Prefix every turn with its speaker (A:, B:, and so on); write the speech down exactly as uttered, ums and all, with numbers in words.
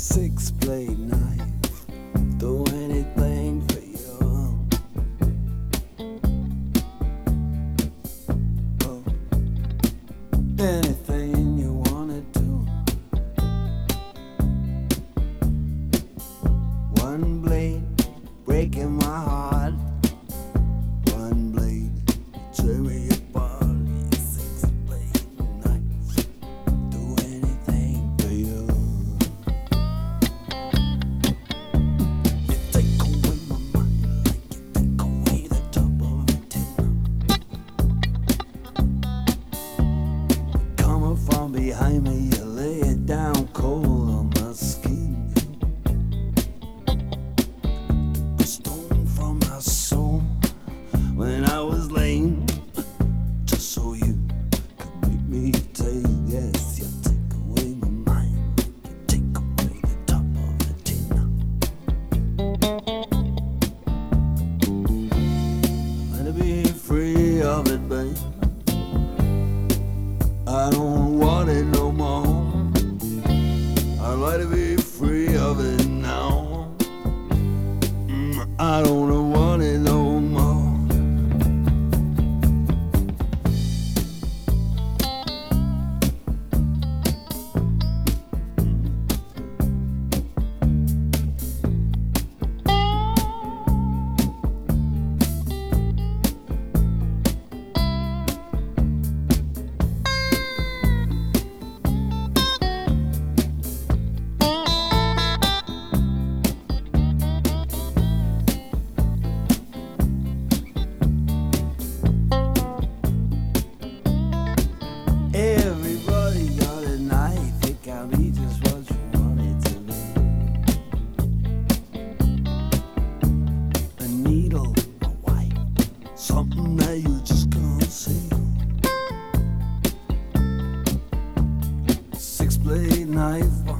A: six blade knife, do anything for you. Oh, anything you wanna do. One blade breaking my heart, one blade tear me apart. Six blade knife, do anything for you. You take away my mind like you take away the top of a tin. Coming from behind me, you lay it down cold on my skin. Took a stone from my soul when I was lame, just so you could make me take. Yes, you take away my mind, you take away the top of the tin. Let it be free of it, babe. I don't want it no more. I'd like to be free of it now. Mm, I don't want it no more. Everybody got a knife, it can be just what you want it to be. A needle, a white, something that you just can't see. Six blade knife.